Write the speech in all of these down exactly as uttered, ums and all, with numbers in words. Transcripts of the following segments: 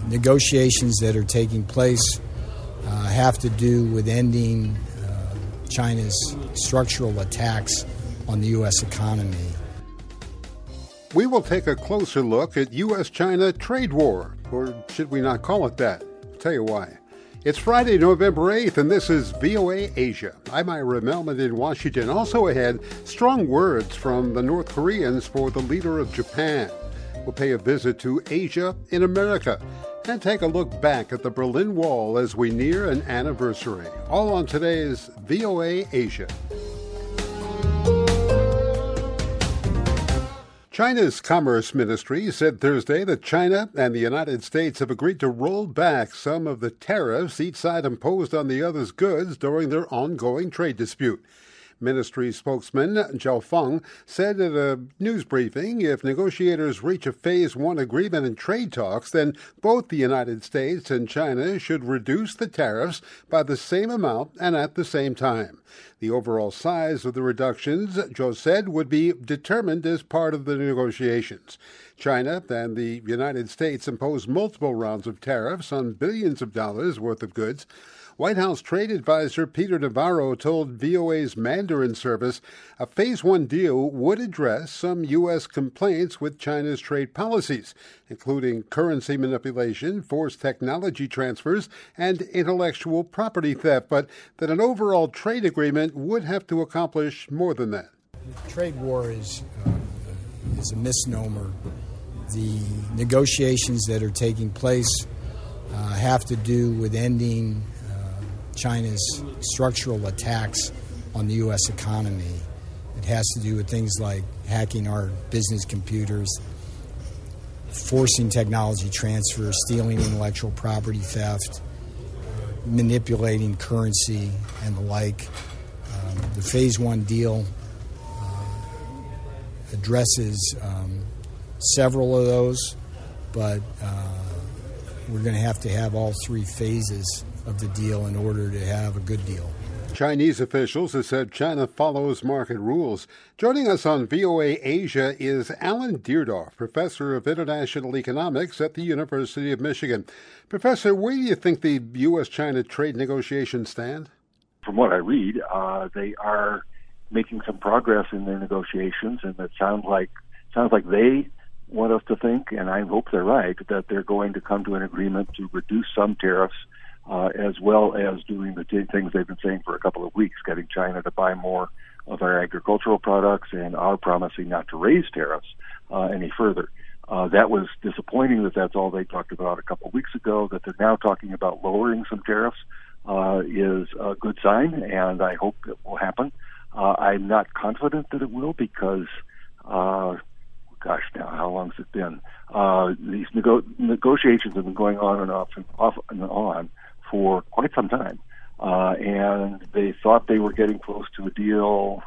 negotiations that are taking place uh, have to do with ending uh, China's structural attacks on the U S economy. We will take a closer look at U S China trade war, or should we not call it that? I'll tell you why. It's Friday, November eighth, and this is V O A Asia. I'm Ira Melman in Washington. Also ahead, strong words from the North Koreans for the leader of Japan. We'll pay a visit to Asia in America and take a look back at the Berlin Wall as we near an anniversary. All on today's V O A Asia. China's Commerce Ministry said Thursday that China and the United States have agreed to roll back some of the tariffs each side imposed on the other's goods during their ongoing trade dispute. Ministry spokesman Zhao Feng said at a news briefing if negotiators reach a Phase One agreement in trade talks, then both the United States and China should reduce the tariffs by the same amount and at the same time. The overall size of the reductions, Zhao said, would be determined as part of the negotiations. China and the United States imposed multiple rounds of tariffs on billions of dollars worth of goods. White House trade advisor Peter Navarro told V O A's Mandarin service a Phase One deal would address some U S complaints with China's trade policies, including currency manipulation, forced technology transfers, and intellectual property theft, but that an overall trade agreement would have to accomplish more than that. Trade war is, uh, is a misnomer. The negotiations that are taking place uh, have to do with ending China's structural attacks on the U S economy. It has to do with things like hacking our business computers, forcing technology transfer, stealing intellectual property theft, manipulating currency, and the like. Um, the Phase One deal uh, addresses um, several of those, but uh, we're going to have to have all three phases of the deal in order to have a good deal. Chinese officials have said China follows market rules. Joining us on V O A Asia is Alan Deardorff, professor of international economics at the University of Michigan. Professor, where do you think the U S China trade negotiations stand? From what I read, uh, they are making some progress in their negotiations, and it sounds like sounds like they want us to think, and I hope they're right, that they're going to come to an agreement to reduce some tariffs, Uh, as well as doing the t- things they've been saying for a couple of weeks, getting China to buy more of our agricultural products and our promising not to raise tariffs uh, any further. Uh, that was disappointing that that's all they talked about a couple of weeks ago. That they're now talking about lowering some tariffs uh, is a good sign, and I hope it will happen. Uh, I'm not confident that it will because, uh, gosh, now how long has it been? Uh, these nego- negotiations have been going on and off and off and on for quite some time, uh, and they thought they were getting close to a deal,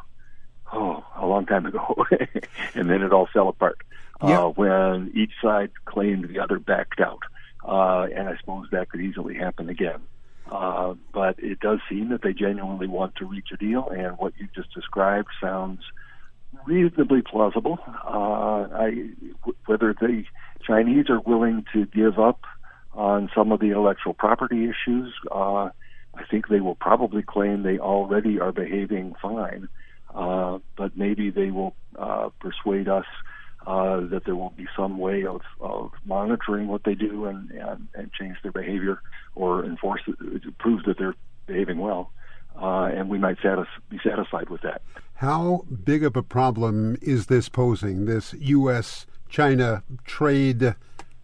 oh, a long time ago, and then it all fell apart Yep. uh, when each side claimed the other backed out, uh, and I suppose that could easily happen again. Uh, but it does seem that they genuinely want to reach a deal, and what you just described sounds reasonably plausible. Uh, I, whether the Chinese are willing to give up on some of the intellectual property issues, uh, I think they will probably claim they already are behaving fine, uh, but maybe they will uh, persuade us uh, that there will be some way of, of monitoring what they do and, and, and change their behavior or enforce it, to prove that they're behaving well, uh, and we might satis- be satisfied with that. How big of a problem is this posing, this U S China trade?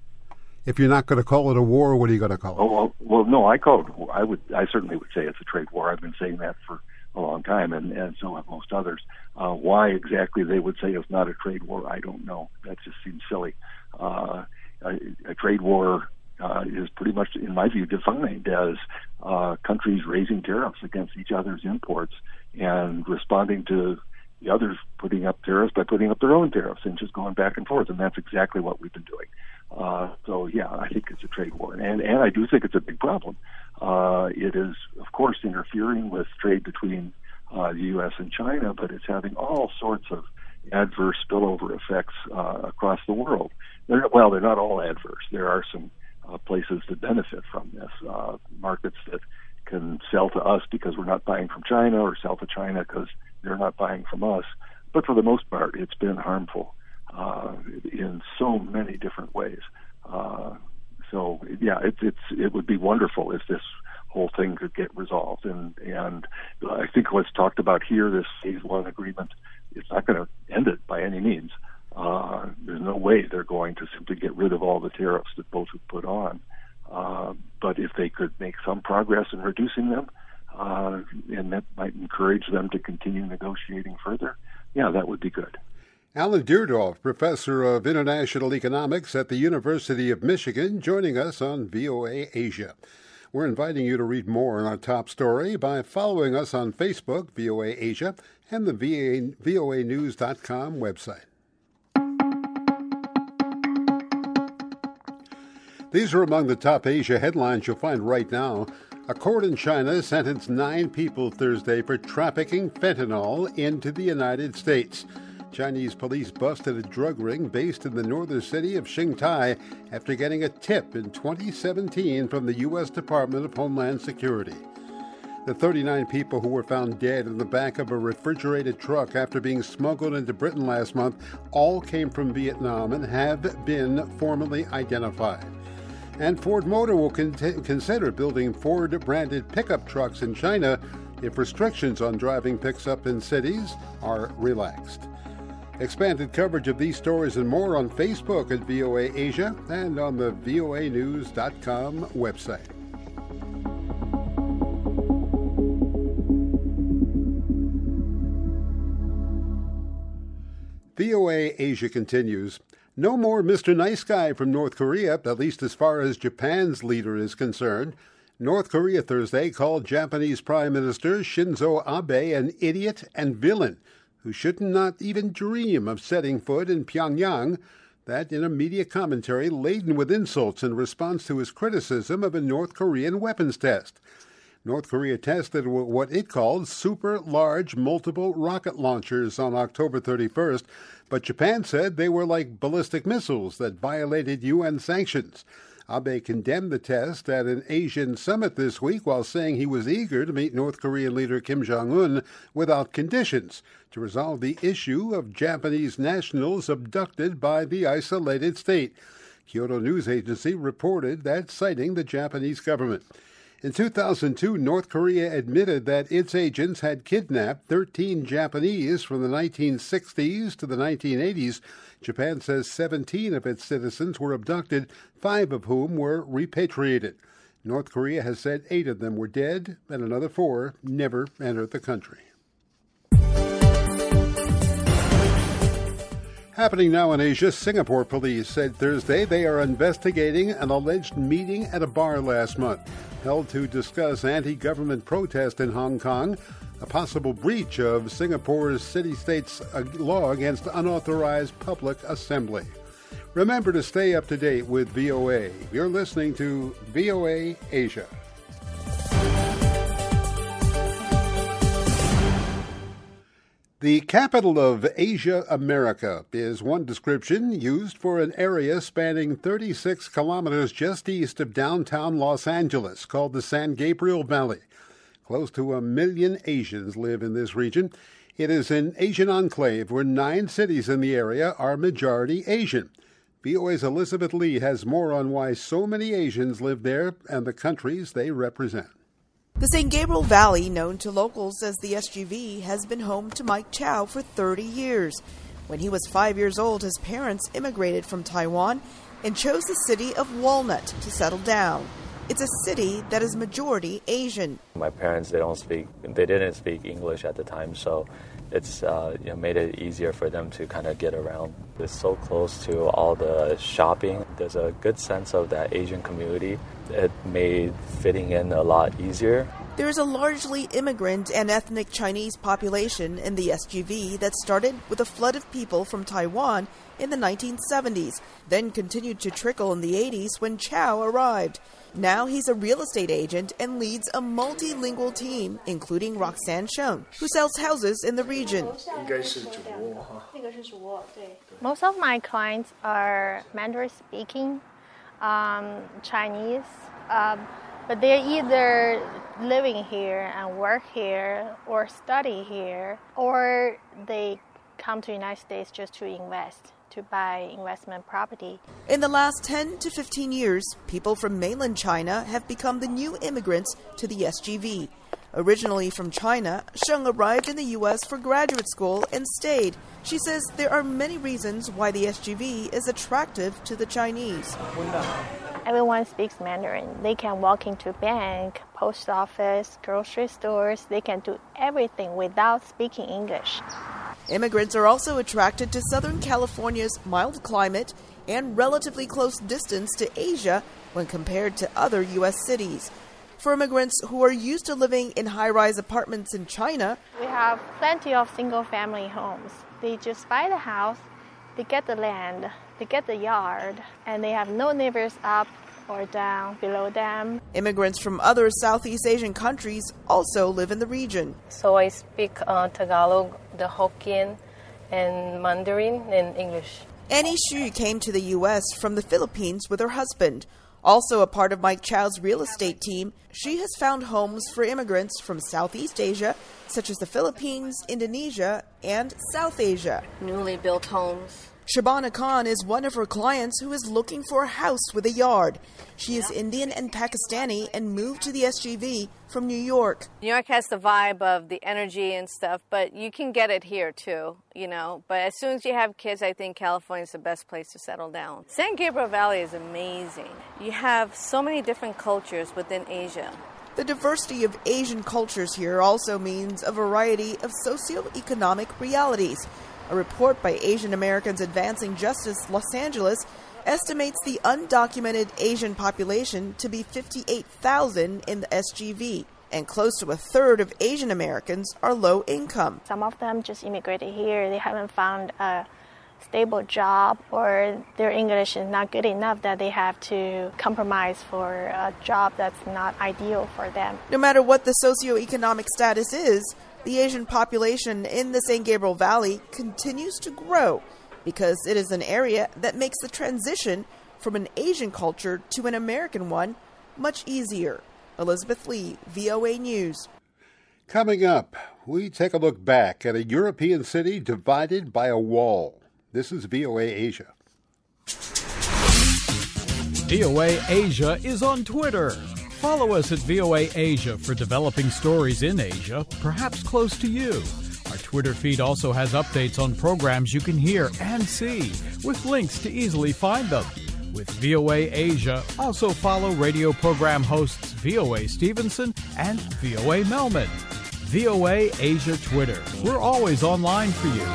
If you're not going to call it a war, what are you going to call it? Oh, well, well, no, I call it. I would. I certainly would say it's a trade war. I've been saying that for a long time, and, and so have most others. Uh, why exactly they would say it's not a trade war, I don't know. That just seems silly. Uh, a, a trade war uh, is pretty much, in my view, defined as uh, countries raising tariffs against each other's imports and responding to the others putting up tariffs by putting up their own tariffs and just going back and forth, and that's exactly what we've been doing. Uh, so, yeah, I think it's a trade war, and, and I do think it's a big problem. Uh, it is, of course, interfering with trade between uh, the U S and China, but it's having all sorts of adverse spillover effects uh, across the world. They're, well, they're not all adverse. There are some uh, places that benefit from this, uh, markets that can sell to us because we're not buying from China, or sell to China because they're not buying from us. But for the most part, it's been harmful uh, in so many different ways. Uh, so, yeah, it, it's it would be wonderful if this whole thing could get resolved. And, and I think what's talked about here, this phase one agreement, it's not going to end it by any means. Uh, there's no way they're going to simply get rid of all the tariffs that both have put on. Uh, but if they could make some progress in reducing them, uh, and that might encourage them to continue negotiating further, yeah, that would be good. Alan Deardorff, professor of international economics at the University of Michigan, joining us on V O A Asia. We're inviting you to read more on our top story by following us on Facebook, V O A Asia, and the V O A news dot com website. These are among the top Asia headlines you'll find right now. A court in China sentenced nine people Thursday for trafficking fentanyl into the United States. Chinese police busted a drug ring based in the northern city of Xingtai after getting a tip in twenty seventeen from the U S Department of Homeland Security. The thirty-nine people who were found dead in the back of a refrigerated truck after being smuggled into Britain last month all came from Vietnam and have been formally identified. And Ford Motor will con- consider building Ford-branded pickup trucks in China if restrictions on driving pickups in cities are relaxed. Expanded coverage of these stories and more on Facebook at V O A Asia and on the V O A news dot com website. V O A Asia continues. No more Mister Nice Guy from North Korea, at least as far as Japan's leader is concerned. North Korea Thursday called Japanese Prime Minister Shinzo Abe an idiot and villain who should not even dream of setting foot in Pyongyang, that in a media commentary laden with insults in response to his criticism of a North Korean weapons test. North Korea tested what it called super large multiple rocket launchers on October thirty-first, but Japan said they were like ballistic missiles that violated U N sanctions. Abe condemned the test at an Asian summit this week while saying he was eager to meet North Korean leader Kim Jong-un without conditions to resolve the issue of Japanese nationals abducted by the isolated state. Kyodo News Agency reported that, citing the Japanese government. In two thousand two, North Korea admitted that its agents had kidnapped thirteen Japanese from the nineteen sixties to the nineteen eighties. Japan says seventeen of its citizens were abducted, five of whom were repatriated. North Korea has said eight of them were dead and another four never entered the country. Happening now in Asia, Singapore police said Thursday they are investigating an alleged meeting at a bar last month, held to discuss anti-government protest in Hong Kong, a possible breach of Singapore's city-state's law against unauthorized public assembly. Remember to stay up to date with V O A. You're listening to V O A Asia. The capital of Asia America is one description used for an area spanning thirty-six kilometers just east of downtown Los Angeles called the San Gabriel Valley. Close to a million Asians live in this region. It is an Asian enclave where nine cities in the area are majority Asian. V O A's Elizabeth Lee has more on why so many Asians live there and the countries they represent. The San Gabriel Valley, known to locals as the S G V, has been home to Mike Chow for thirty years. When he was five years old, his parents immigrated from Taiwan and chose the city of Walnut to settle down. It's a city that is majority Asian. My parents, they don't speak, they didn't speak English at the time, so it's uh, you know, made it easier for them to kind of get around. It's so close to all the shopping. There's a good sense of that Asian community. It made fitting in a lot easier. There is a largely immigrant and ethnic Chinese population in the S G V that started with a flood of people from Taiwan in the nineteen seventies, then continued to trickle in the eighties when Chow arrived. Now he's a real estate agent and leads a multilingual team, including Roxanne Sheng, who sells houses in the region. Most of my clients are Mandarin speaking. um, Chinese, um, but they're either living here and work here or study here, or they come to the United States just to invest, to buy investment property. In the last ten to fifteen years, people from mainland China have become the new immigrants to the S G V. Originally from China, Sheng arrived in the U S for graduate school and stayed. She says there are many reasons why the S G V is attractive to the Chinese. Everyone speaks Mandarin. They can walk into bank, post office, grocery stores. They can do everything without speaking English. Immigrants are also attracted to Southern California's mild climate and relatively close distance to Asia when compared to other U S cities. For immigrants who are used to living in high-rise apartments in China, we have plenty of single-family homes. They just buy the house, they get the land, they get the yard, and they have no neighbors up or down below them. Immigrants from other Southeast Asian countries also live in the region. So I speak uh, Tagalog, the Hokkien, and Mandarin and English. Annie Xu came to the U S from the Philippines with her husband. Also a part of Mike Chow's real estate team, she has found homes for immigrants from Southeast Asia, such as the Philippines, Indonesia, and South Asia. Newly built homes. Shabana Khan is one of her clients who is looking for a house with a yard. She is Indian and Pakistani and moved to the S G V from New York. New York has the vibe of the energy and stuff, but you can get it here too, you know. But as soon as you have kids, I think California is the best place to settle down. San Gabriel Valley is amazing. You have so many different cultures within Asia. The diversity of Asian cultures here also means a variety of socioeconomic realities. A report by Asian Americans Advancing Justice Los Angeles estimates the undocumented Asian population to be fifty-eight thousand in the S G V, and close to a third of Asian Americans are low income. Some of them just immigrated here. They haven't found a stable job, or their English is not good enough that they have to compromise for a job that's not ideal for them. No matter what the socioeconomic status is, the Asian population in the San Gabriel Valley continues to grow because it is an area that makes the transition from an Asian culture to an American one much easier. Elizabeth Lee, V O A News. Coming up, we take a look back at a European city divided by a wall. This is V O A Asia. V O A Asia is on Twitter. Follow us at V O A Asia for developing stories in Asia, perhaps close to you. Our Twitter feed also has updates on programs you can hear and see, with links to easily find them. With V O A Asia, also follow radio program hosts V O A Stevenson and V O A Melman. V O A Asia Twitter. We're always online for you.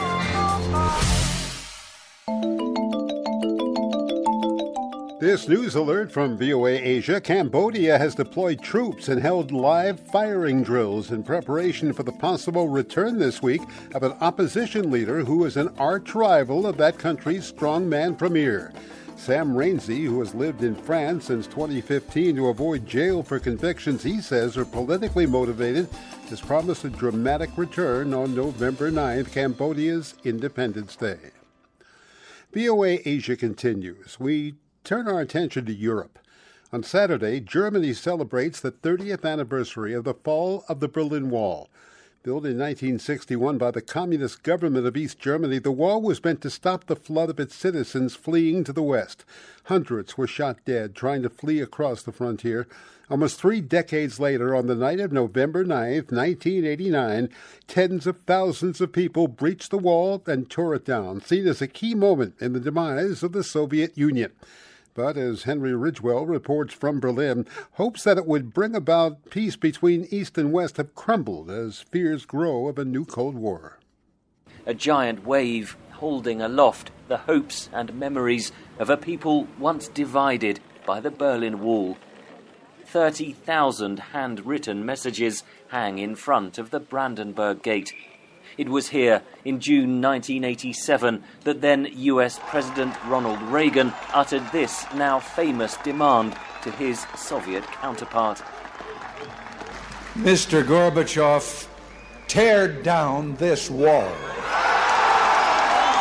This news alert from V O A Asia. Cambodia has deployed troops and held live firing drills in preparation for the possible return this week of an opposition leader who is an arch rival of that country's strongman premier. Sam Rainsy, who has lived in France since twenty fifteen to avoid jail for convictions he says are politically motivated, has promised a dramatic return on November ninth, Cambodia's Independence Day. V O A Asia continues. We turn our attention to Europe. On Saturday, Germany celebrates the thirtieth anniversary of the fall of the Berlin Wall. Built in nineteen sixty-one by the communist government of East Germany, the wall was meant to stop the flood of its citizens fleeing to the west. Hundreds were shot dead trying to flee across the frontier. Almost three decades later, on the night of November ninth, nineteen eighty-nine, tens of thousands of people breached the wall and tore it down, seen as a key moment in the demise of the Soviet Union. But as Henry Ridgewell reports from Berlin, hopes that it would bring about peace between East and West have crumbled as fears grow of a new Cold War. A giant wave holding aloft the hopes and memories of a people once divided by the Berlin Wall. thirty thousand handwritten messages hang in front of the Brandenburg Gate. It was here in June nineteen eighty-seven that then U S President Ronald Reagan uttered this now famous demand to his Soviet counterpart. Mister Gorbachev, tear down this wall.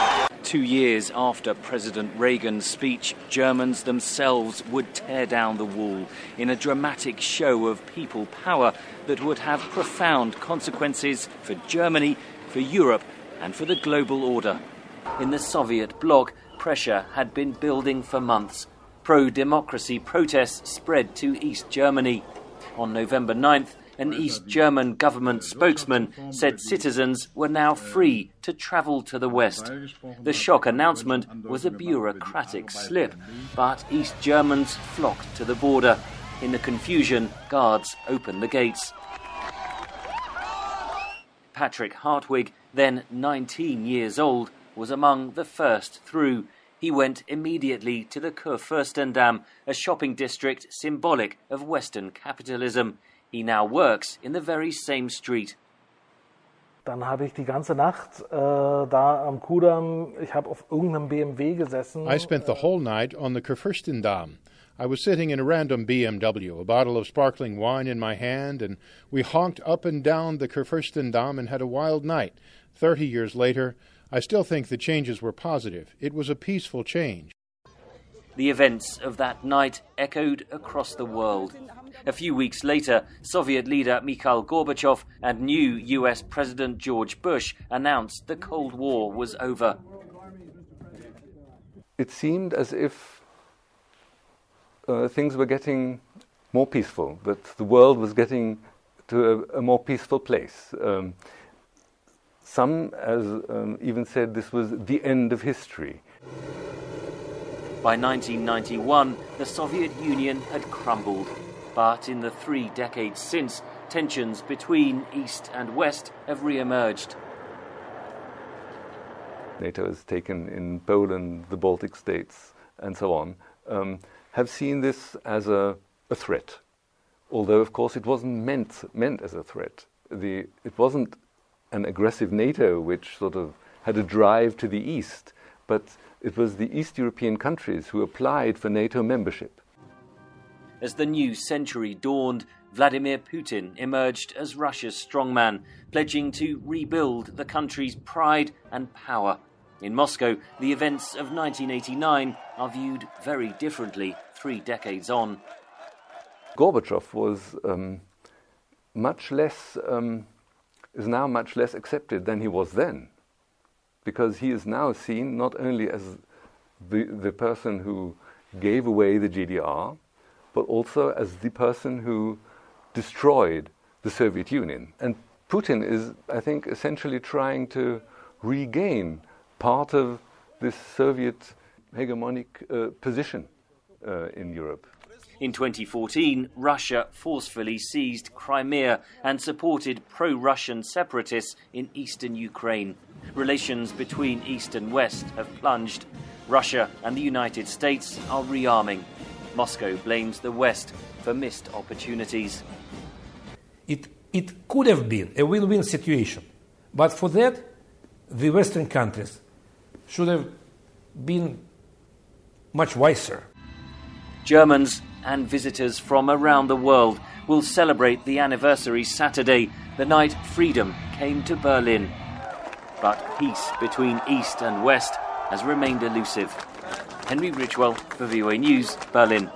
Two years after President Reagan's speech, Germans themselves would tear down the wall in a dramatic show of people power that would have profound consequences for Germany, for Europe, and for the global order. In the Soviet bloc, pressure had been building for months. Pro-democracy protests spread to East Germany. On November ninth, an East German government spokesman said citizens were now free to travel to the West. The shock announcement was a bureaucratic slip, but East Germans flocked to the border. In the confusion, guards opened the gates. Patrick Hartwig, then nineteen years old, was among the first through. He went immediately to the Kurfürstendamm, a shopping district symbolic of Western capitalism. He now works in the very same street. Dann habe ich die ganze Nacht äh, da am Kudamm, ich habe auf irgendeinem B M W gesessen. I spent the whole night on the Kurfürstendamm. I was sitting in a random B M W, a bottle of sparkling wine in my hand, and we honked up and down the Kurfürstendamm and had a wild night. Thirty years later, I still think the changes were positive. It was a peaceful change. The events of that night echoed across the world. A few weeks later, Soviet leader Mikhail Gorbachev and new U S President George Bush announced the Cold War was over. It seemed as if uh, things were getting more peaceful, that the world was getting to a, a more peaceful place. Um, some as um, even said this was the end of history. By nineteen ninety-one, the Soviet Union had crumbled. But in the three decades since, tensions between East and West have re-emerged. NATO has taken in Poland, the Baltic states, and so on, um, have seen this as a, a threat. Although, of course, it wasn't meant, meant as a threat. The, it wasn't an aggressive NATO which sort of had a drive to the east, but it was the East European countries who applied for NATO membership. As the new century dawned, Vladimir Putin emerged as Russia's strongman, pledging to rebuild the country's pride and power. In Moscow, the events of nineteen eighty-nine are viewed very differently three decades on. Gorbachev was um, much less, um, is now much less accepted than he was then, because he is now seen not only as the, the person who gave away the G D R, but also as the person who destroyed the Soviet Union. And Putin is, I think, essentially trying to regain part of this Soviet hegemonic uh, position uh, in Europe. In twenty fourteen, Russia forcefully seized Crimea and supported pro-Russian separatists in eastern Ukraine. Relations between East and West have plunged. Russia and the United States are rearming. Moscow blames the West for missed opportunities. It, it could have been a win-win situation, but for that, the Western countries should have been much wiser. Germans and visitors from around the world will celebrate the anniversary Saturday, the night freedom came to Berlin. But peace between East and West has remained elusive. Henry Ridgewell for V O A News, Berlin.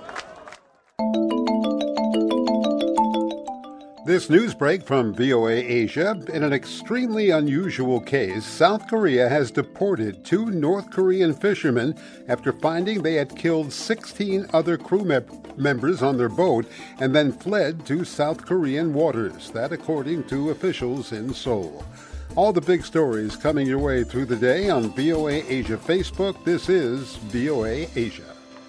This news break from V O A Asia. In an extremely unusual case, South Korea has deported two North Korean fishermen after finding they had killed sixteen other crew me- members on their boat and then fled to South Korean waters. That according to officials in Seoul. All the big stories coming your way through the day on V O A Asia Facebook. This is V O A Asia.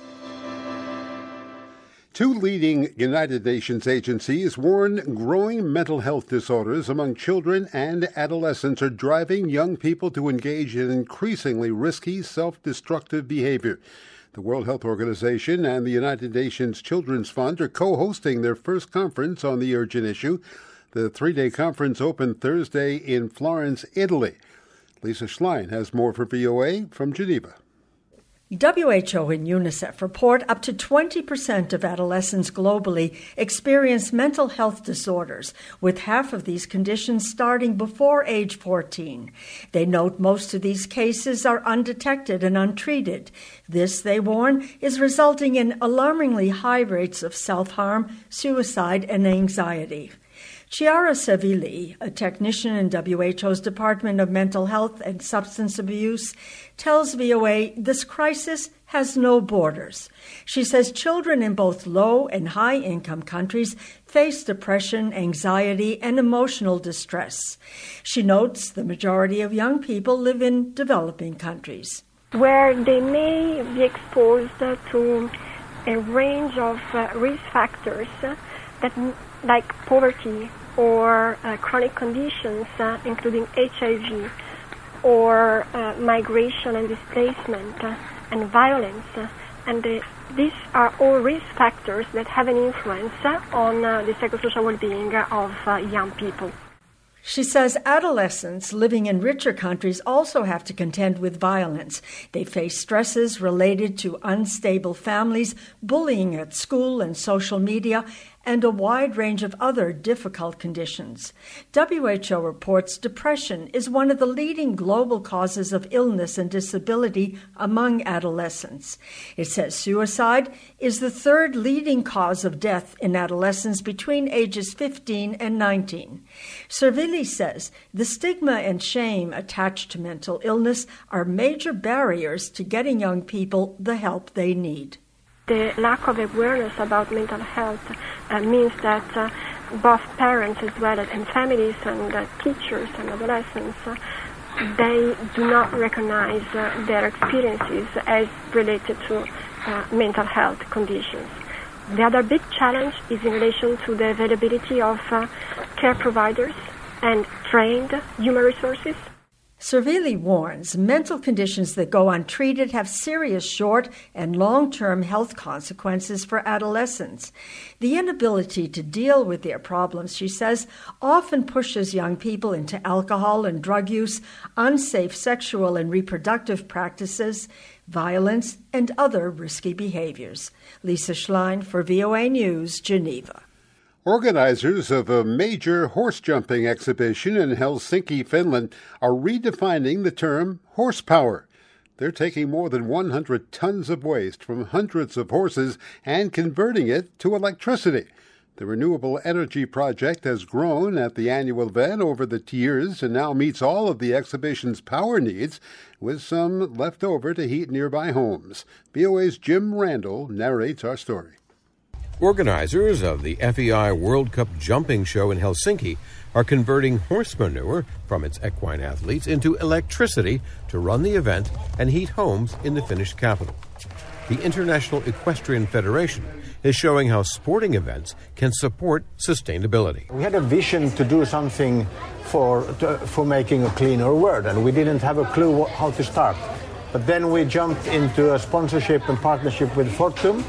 Two leading United Nations agencies warn growing mental health disorders among children and adolescents are driving young people to engage in increasingly risky, self-destructive behavior. The World Health Organization and the United Nations Children's Fund are co-hosting their first conference on the urgent issue. The three-day conference opened Thursday in Florence, Italy. Lisa Schlein has more for V O A from Geneva. W H O and UNICEF report up to twenty percent of adolescents globally experience mental health disorders, with half of these conditions starting before age fourteen. They note most of these cases are undetected and untreated. This, they warn, is resulting in alarmingly high rates of self-harm, suicide, and anxiety. Chiara Sevilli, a technician in W H O's Department of Mental Health and Substance Abuse, tells V O A this crisis has no borders. She says children in both low and high-income countries face depression, anxiety, and emotional distress. She notes the majority of young people live in developing countries, where they may be exposed to a range of uh, risk factors uh, that, like poverty, or uh, chronic conditions, uh, including H I V, or uh, migration and displacement, uh, and violence. Uh, and the, these are all risk factors that have an influence uh, on uh, the psychosocial well-being of uh, young people. She says adolescents living in richer countries also have to contend with violence. They face stresses related to unstable families, bullying at school and social media, and a wide range of other difficult conditions. W H O reports depression is one of the leading global causes of illness and disability among adolescents. It says suicide is the third leading cause of death in adolescents between ages fifteen and nineteen. Servilli says the stigma and shame attached to mental illness are major barriers to getting young people the help they need. The lack of awareness about mental health uh, means that uh, both parents as well as and families and uh, teachers and adolescents, uh, they do not recognize uh, their experiences as related to uh, mental health conditions. The other big challenge is in relation to the availability of uh, care providers and trained human resources. Servilli warns mental conditions that go untreated have serious short and long-term health consequences for adolescents. The inability to deal with their problems, she says, often pushes young people into alcohol and drug use, unsafe sexual and reproductive practices, violence, and other risky behaviors. Lisa Schlein for V O A News, Geneva. Organizers of a major horse jumping exhibition in Helsinki, Finland, are redefining the term horsepower. They're taking more than one hundred tons of waste from hundreds of horses and converting it to electricity. The renewable energy project has grown at the annual event over the years and now meets all of the exhibition's power needs, with some left over to heat nearby homes. V O A's Jim Randall narrates our story. Organizers of the F E I World Cup jumping show in Helsinki are converting horse manure from its equine athletes into electricity to run the event and heat homes in the Finnish capital. The International Equestrian Federation is showing how sporting events can support sustainability. We had a vision to do something for, to, for making a cleaner world, and we didn't have a clue what, how to start. But then we jumped into a sponsorship and partnership with Fortum,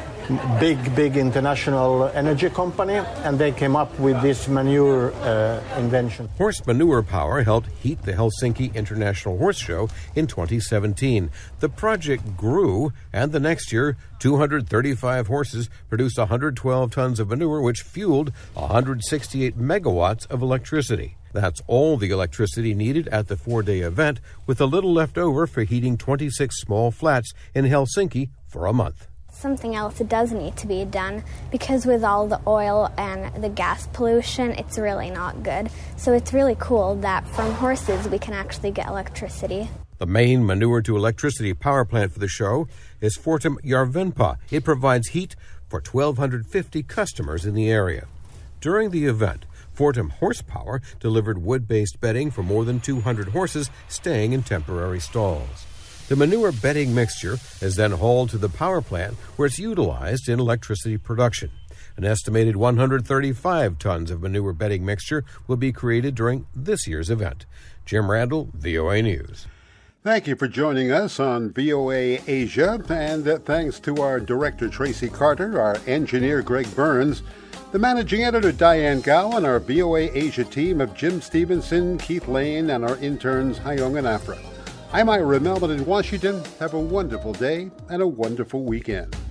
big, big international energy company, and they came up with this manure uh, invention. Horse manure power helped heat the Helsinki International Horse Show in twenty seventeen. The project grew, and the next year, two hundred thirty-five horses produced one hundred twelve tons of manure, which fueled one hundred sixty-eight megawatts of electricity. That's all the electricity needed at the four-day event, with a little left over for heating twenty-six small flats in Helsinki for a month. Something else that does need to be done, because with all the oil and the gas pollution, it's really not good. So it's really cool that from horses we can actually get electricity. The main manure-to-electricity power plant for the show is Fortum Järvenpää. It provides heat for one thousand two hundred fifty customers in the area. During the event, Fortum Horsepower delivered wood-based bedding for more than two hundred horses staying in temporary stalls. The manure bedding mixture is then hauled to the power plant where it's utilized in electricity production. An estimated one hundred thirty-five tons of manure bedding mixture will be created during this year's event. Jim Randall, V O A News. Thank you for joining us on V O A Asia, and uh, thanks to our director Tracy Carter, our engineer Greg Burns, the managing editor Diane Gao, and our V O A Asia team of Jim Stevenson, Keith Lane, and our interns Hyung and Afra. I'm Ira Melvin in Washington. Have a wonderful day and a wonderful weekend.